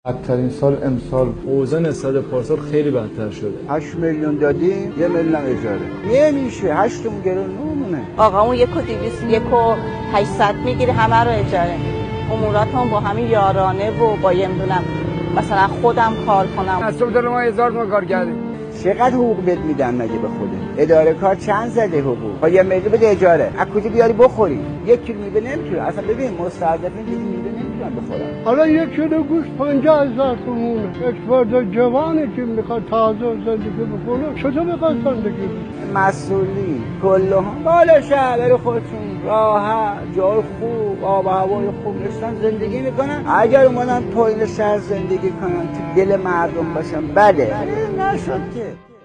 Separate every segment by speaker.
Speaker 1: بدترین سال امسال، اوضاع نسبت پارسال خیلی بدتر شده.
Speaker 2: 8 میلیون دادیم، 1 میلیون اجاره. نمیشه 8 میلیون نمونه.
Speaker 3: آقا اون 1,200 1,800 میگیره همه رو اجاره. امورات هم با همین یارانه و با نمیدونم مثلا خودم کار کنم.
Speaker 4: از صبح تا ما 1000 ما کار کردیم.
Speaker 2: چقدر حقوق بهت میدن مگه به خوده؟ اداره کار چند زده حقوق؟ با 1 میلیون بده اجاره. از کجا بیاری بخوری؟ 1 کیلو میوه نمیتونه. اصلا ببین مستضعفین دیگه میوه نمیتونن بخورن.
Speaker 5: حالا 1 کیلو گوشت 50,000 تومونه. یک فرد جوانی که میخواد تازه زندگی بکنه چطور میخواد زندگی بکنه؟
Speaker 2: مسئولین کلهم بالا شهر خودشون راحت جای خوب آب و هوای خوب نشستن زندگی میکنن. اگر اومدن پایین شهر زندگی کنن تو دل مردم باشن بله نشد که.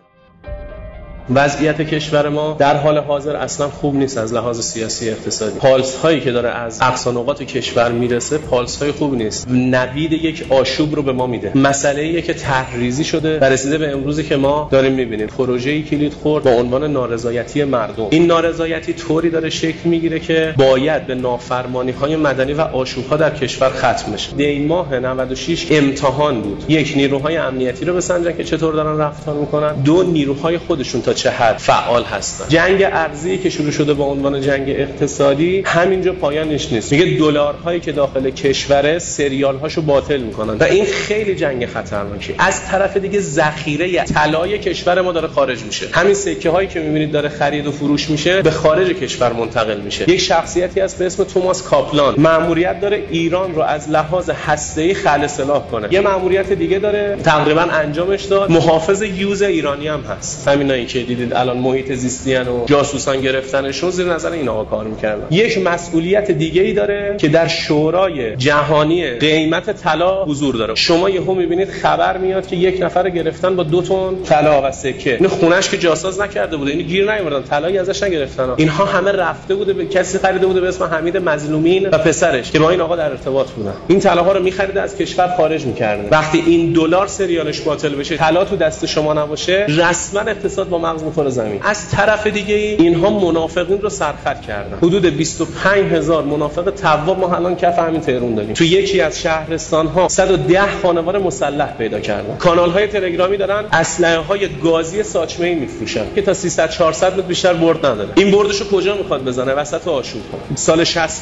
Speaker 6: وضعیت کشور ما در حال حاضر اصلا خوب نیست از لحاظ سیاسی اقتصادی. پالس هایی که داره از اقصا نقاط کشور میرسه پالس های خوب نیست. نوید یک آشوب رو به ما میده. مسئله ایه که تحریزی شده و رسیده به امروزی که ما داریم میبینیم. پروژه‌ای کلید خورد با عنوان نارضایتی مردم. این نارضایتی طوری داره شکل میگیره که باید به نافرمانی‌های مدنی و آشوب‌ها در کشور ختم بشه. این ماه 96 امتحان بود. یک، نیروهای امنیتی رو بسنجن که چطور دارن رفتار میکنن. دو، نیروهای خودشون تا چه حد فعال هستن. جنگ ارزی که شروع شده با عنوان جنگ اقتصادی همینجا پایانش نیست. میگه دلارهایی که داخل کشوره سریال‌هاشو باطل میکنن و این خیلی جنگ خطرناکه. از طرف دیگه ذخیره طلای کشور ما داره خارج میشه. همین سکه هایی که میبینید داره خرید و فروش میشه به خارج کشور منتقل میشه. یک شخصیتی هست به اسم توماس کاپلان مأموریت داره ایران رو از لحاظ هسته‌ای خلع سلاح کنه. یه مأموریت دیگه داره تقریبا انجامش داد. محافظ یوز ایرانی هم هست. همینایی که دیدید الان محیط زیستیان و جاسوسان گرفتنشون زیر نظر این آقا کار میکردن. یک مسئولیت دیگه‌ای داره که در شورای جهانی قیمت طلا حضور داره. شما یهو میبینید خبر میاد که یک نفر گرفتن با 2 تن طلا و سکه. این خونش که جاساز نکرده بوده، این گیر نیوردن، طلایی ازش نگرفتن. اینها همه رفته بوده به کسی خریده بوده به اسم حمید مظلومین و پسرش که با این آقا در ارتباط بودن. این طلاها رو می‌خریده از کشور خارج می‌کردن. وقتی این دلار سریالش باطل بشه، طلا تو دست شما نباشه، رسما اقتصاد با مغز می‌خوره زمین. از طرف دیگه اینها منافقین رو سرخط کردن. حدود 25000 منافق تواب ما الان کف همین تهران داریم. تو یکی از شهرستان‌ها 110 خانوار مسلح پیدا کردن. کانال‌های تلگرامی دارن اسلحه‌های گازی ساچمه‌ای می‌فروشن که تا 300 400 متر بیشتر برد نداره. این بردشو کجا می‌خواد بزنه؟ وسط آشوب. سال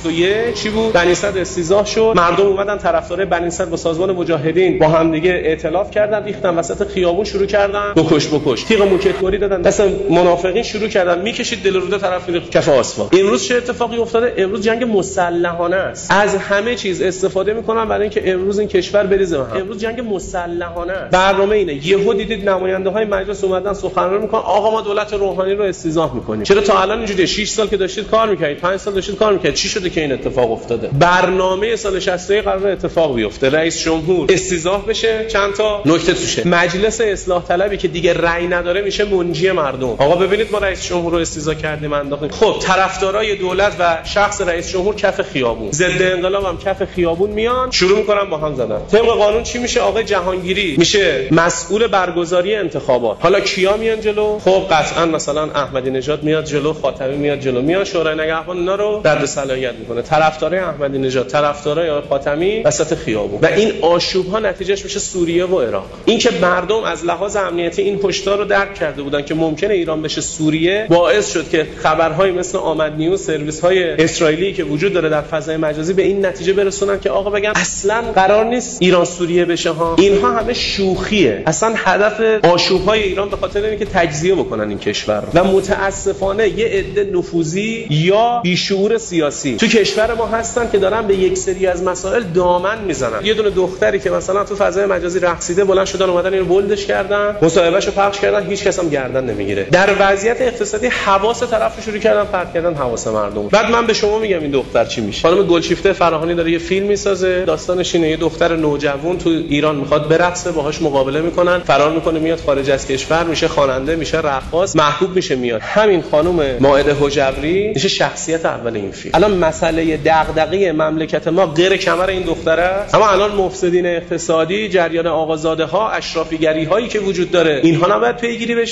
Speaker 6: 61 چی بود؟ بنی صدر استیضاح شد. مردم اومدن طرفدارای بنی صدر با سازمان مجاهدین با هم دیگه ائتلاف کردن، ریختن وسط خیابون، شروع کردن بکش. تیغ موکت‌گوری دادن. مثلا منافقین شروع کردن میکشید دل رو طرف میره کف آسفالت. امروز چه اتفاقی افتاده؟ امروز جنگ مسلحانه است. از همه چیز استفاده میکنن برای اینکه امروز این کشور بریزه به هم. امروز جنگ مسلحانه است. برنامه اینه. یهو دیدید نماینده‌های مجلس اومدن سخنرانی میکنن آقا ما دولت روحانی رو استیضاح میکنیم. چرا تا الان اینجوریه؟ 6 سال که داشتید کار میکردید، 5 سال داشتید کار میکردید، چی شده که این اتفاق افتاده؟ برنامه سال 60 قرار اتفاق بیفته. رئیس جمهور استیضاح بشه، چند تا نکته توشه. مجلس اصلاح طلبی که دیگه رأی نداره میشه منجی مردم. آقا ببینید ما رئیس جمهور رو استیضاح کردیم انداختیم. خب طرفدارای دولت و شخص رئیس جمهور کف خیابون، ضد انقلاب هم کف خیابون میان شروع میکنن با هم زدن. طبق قانون چی میشه؟ آقای جهانگیری میشه مسئول برگزاری انتخابات. حالا کیا میان جلو؟ خب قطعا مثلا احمدی نژاد میاد جلو، خاتمی میاد جلو، میاد شورای نگهبان اینا رو رد صلاحیت میکنه. طرفدارای احمدی نژاد، طرفدارای آقای خاتمی وسط خیابون و این آشوب ها نتیجهش میشه سوریه و عراق. این که مردم از لحاظ امنیتی این هشدار رو درک کرده بودن که ممکنه ایران بشه سوریه، باعث شد که خبرهای مثل آمد نیوز، سرویس‌های اسرائیلی که وجود داره در فضای مجازی به این نتیجه برسونن که آقا بگن اصلا قرار نیست ایران سوریه بشه ها. اینها همه شوخیه. اصلا هدف آشوب‌های ایران به خاطر اینه که تجزیه بکنن این کشور و متاسفانه یه عده نفوذی یا بیشعور سیاسی تو کشور ما هستن که دارن به یک سری از مسائل دامن میزنن. یه دونه دختری که مثلا تو فضای مجازی رقصیده بلند شدن اومدن اینو بولدش کردن، مصاحبهشو پخش کردن، هیچ کس هم گردن نمیگیره. در وضعیت اقتصادی حواس طرف شروع کردن پرت کردن حواس مردم. بعد من به شما میگم این دختر چی میشه؟ خانم گلشیفته فراهانی داره یه فیلم میسازه، داستانش اینه یه دختر نوجوان تو ایران میخواد برقصه، باهاش مقابله میکنن، فرار میکنه میاد خارج از کشور، میشه خواننده، میشه رقاص، محبوب میشه میاد. همین خانم مائده حجبری میشه شخصیت اول این فیلم. الان مسئله دغدغه مملکت ما غیر کمر این دختره است. اما الان مفسدین اقتصادی، جریان آقازاده ها، اشرافیگری هایی که وجود داره، اینها نباید پیگیری بشه.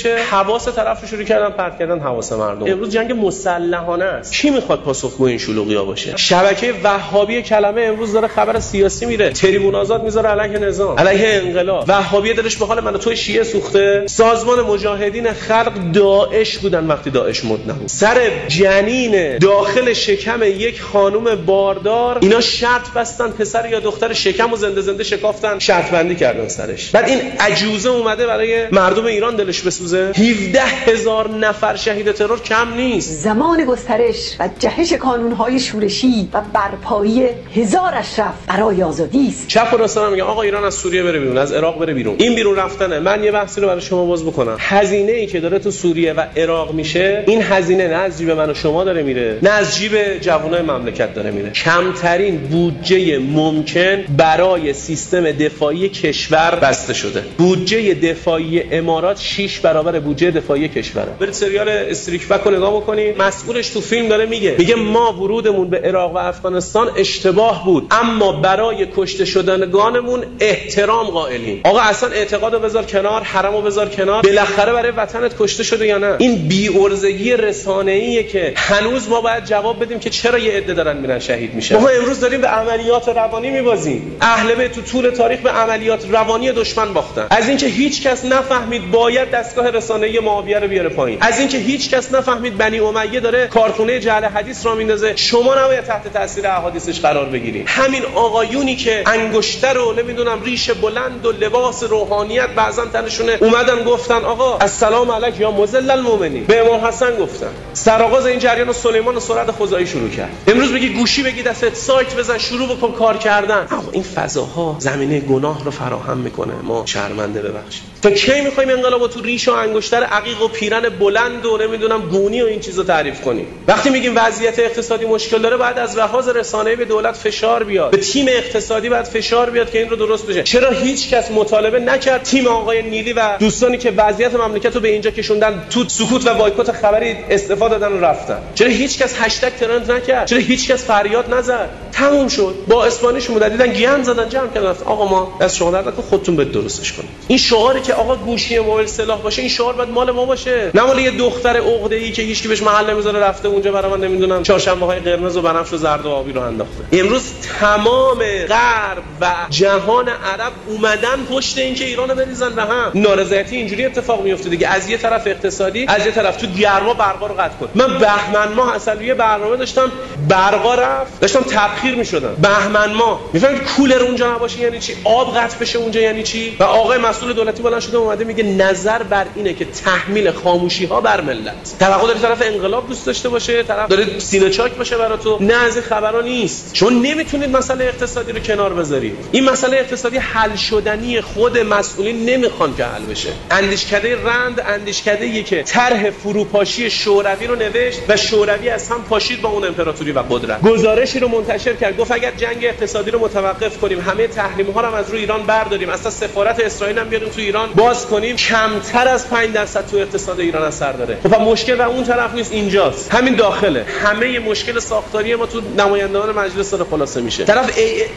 Speaker 6: حواس طرف رو شروع کردن پرت کردن حواس مردم. امروز جنگ مسلحانه است. کی میخواد پاسخگوی این شلوغی‌ها باشه؟ شبکه وهابی کلمه امروز داره خبر سیاسی میره، تریبون آزاد میذاره علیه نظام، علیه انقلاب. وهابی دلش به حال من و تو شیعه سوخته. سازمان مجاهدین خلق داعش بودن وقتی داعش مد نبود. سر جنین داخل شکم یک خانم باردار اینا شرط بستن، پسر یا دختر شکمو زنده زنده شکافتن، شرط بندی کردن سرش. بعد این عجوزه اومده برای مردم ایران دلش بسوزه. 17,000 نفر شهید ترور کم نیست.
Speaker 7: زمان گسترش و جهش کانون‌های شورشی و برپایی هزار اشرف برای آزادی است.
Speaker 6: چپ و راستم میگن آقا ایران از سوریه بره بیرون، از عراق بره بیرون. این بیرون رفتنه. من یه بحثی رو برای شما باز بکنم. هزینه‌ای که داره تو سوریه و عراق میشه، این هزینه نه از جیب من و شما داره میره، نه از جیب جوانای مملکت داره میره. کمترین بودجه ممکن برای سیستم دفاعی کشور بسته شده. بودجه دفاعی امارات 6 برابر بودجه دفاعی کشوره. برید سریال استریک بک رو نگاه بکنید. مسئولش تو فیلم داره میگه ما ورودمون به عراق و افغانستان اشتباه بود، اما برای کشته شدنگانمون احترام قائلیم. آقا اصلا اعتقادو بذار کنار، حرمو بذار کنار، بالاخره برای وطنت کشته شده یا نه؟ این بی‌عرضگی رسانه‌ایه که هنوز ما باید جواب بدیم که چرا یه عده دارن میرن شهید میشن. ما امروز داریم به عملیات روانی میبازیم. اهل بیت تو طول تاریخ به عملیات روانی دشمن باختن. از اینکه هیچ کس نفهمید باید دستگاه رسانه‌ای معاویه رو بیاره پایین، از اینکه هیچ کس نفهمید بنی امیه داره کارخونه جعل حدیث را میندازه، شما نباید تحت تاثیر احادیثش قرار بگیرید. همین آقایونی که انگشتر و نمیدونم ریش بلند و لباس روحانیت بعضن تنشونه اومدن گفتن آقا السلام علیک یا مذل المؤمنین، به امام حسن گفتن. سرآغاز این جریان رو سلیمان سرد خدایی شروع کرد. امروز بگی گوشی بگی دستت، سایت بزن، شروع بکن کار کردن. اما این فضاها زمینه گناه رو فراهم میکنه. ما شرمنده ببخشید. تا کی میخوایم انقلابو تو ریش و انگشتر عقیق و پیرن بلند و نمیدونم گونی و این چیزا تعریف کنیم؟ وقتی میگیم وضعیت اقتصادی مشکل داره، بعد از لحاظ رسانه‌ای به دولت فشار بیاد، به تیم اقتصادی بعد فشار بیاد که این رو درست بشه. چرا هیچ کس مطالبه نکرد تیم آقای نیلی و دوستانی که وضعیت مملکت رو به اینجا کشوندن تو سکوت و بایکوت خبری استفاده دادن و رفتن؟ چرا هیچ کس هشتگ ترند نکرد؟ چرا هیچ کس فریاد نزد؟ تموم شد. با اسپانیش اومدن دیدن گند زدن، جمع کردن. آقا ما از شما درد نکنه، خودتون به درستش کنید. این شعاری که آقا گوشی موبایل سلاح باشه، این شعار باید مال ما باشه، نه مال یه دختر عقده‌ای که هیچ کی بهش محل نمیذاره رفته اونجا برای من نمیدونم چهارشنبه‌های قرمز و بنفش و زرد و آبی رو انداخته. امروز تمام غرب و جهان عرب اومدن پشت این که ایرانو بریزن به هم. نارضایتی اینجوری اتفاق میفته دیگه. از یه طرف اقتصادی، از یه طرف تو گرما برقا رو قطع کن. من بهمن ماه اصلیه برنامه داشتم، برقا رفت، داشتم تبخیر میشدم. بهمن ماه میفهمید کولر اونجا نباشه یعنی چی، آب قطع بشه اونجا یعنی چی. و آقای مسئول دولتی بلند شده اومده میگه نظر بر اینه که تحمیل خاموشی ها بر ملت. توقع داری طرف انقلاب دوست داشته باشه، طرف داره سینه چاک باشه برای تو. نه، از این خبرا نیست. چون نمیتونید مسئله اقتصادی رو کنار بذارید. این مسئله اقتصادی حل شدنی، خود مسئولین نمیخوان که حل بشه. اندیشکده رند اندیشکده‌ایه که طرح فروپاشی شوروی رو نوشت و شوروی از هم پاشید با اون امپراتوری و قدرت. گزارشی رو منتشر کرد، گفت اگر جنگ اقتصادی رو متوقف کنیم، همه تحریم‌ها رو از روی ایران برداریم، اصلا سفارت اسرائیل هم بیاریم تو ایران باز کنیم، کمتر از 5% تو اقتصاد ایران اثر داره. خب مشکل و اون طرف نیست، اینجاست، همین داخله. همه مشکل ساختاری ما تو نمایندگان مجلس داره خلاصه میشه. طرف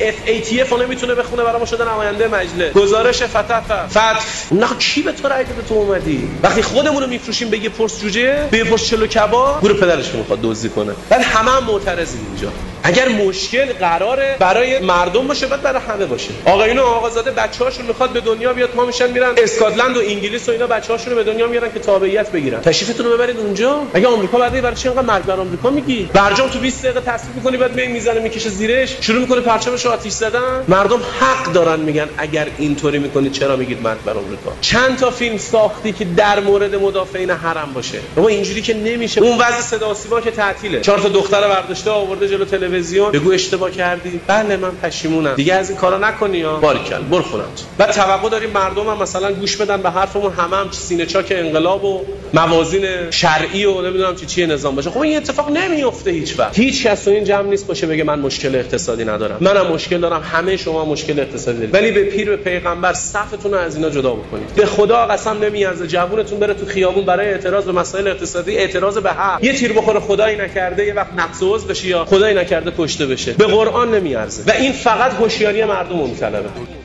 Speaker 6: ATF رو نمیتونه بخونه، برای ما شده نماینده مجلس. گزارش فتح نه کی به تو رای داده تو اومدی؟ وقتی خودمون رو میفروشیم به یه پرس جوجه، به یه پرس چلو کباب، گور پدرش میخواد دزدی کنه. بعد هم معترضین اینجا. اگر مشکل قراره برای مردم باشه، بعد برای همه باشه. آقایون و آقازاده بچه‌هاشون میخواد به دنیا بیاد، ما میشن میرن اسکاتلند و انگلیس و اینا بچه‌هاشون رو به دنیا میارن که تابعیت بگیرن. تشریفتون رو ببرید اونجا. اگه آمریکا برای چی انقدر مرگ بر آمریکا میگی؟ برجام تو 20 دقیقه تصویب می‌کنی، بعد میزنه میکشه زیرش، شروع می‌کنه پرچمش رو آتش زدن. مردم حق دارن میگن اگر اینطوری می‌کنید چرا میگید مرگ بر آمریکا؟ چند تا فیلم ساختی که در مورد مدافعین حرم باشه. اما اینجوری که نمیشه. اون وضع صدا و سیما که تعطیله. 4 تا دختر برداشته آورده جلو تلویزیون، بگو اشتباه کردی. بله من پشیمونم. دیگه از این کارا نکنی یا باریکل برو خونت. بعد توقع داریم مردم هم مثلا گوش بدن به حرفمون، هم سینه چاک انقلاب و موازین شرعی و نمیدونم چی نظام باشه. خب این اتفاق نمیفته هیچ وقت. هیچ کس تو این جمع نیست باشه بگه من مشکل اقتصادی ندارم. منم مشکل دارم، همه شما مشکل اقتصادی دارید. ولی به پیر به پیغمبر صفتون رو از اینا جدا بکنید. به خدا قسم نمیارزه جوونتون بره تو خیابون برای اعتراض به مسائل اقتصادی، اعتراض به حق، یه تیر بخوره خدایی نکرده یه وقت نقص عضو بشه یا خدایی نکرده کشته بشه. به قرآن نمیارزه. و این فقط هوشیاری مردم رو میطلبه.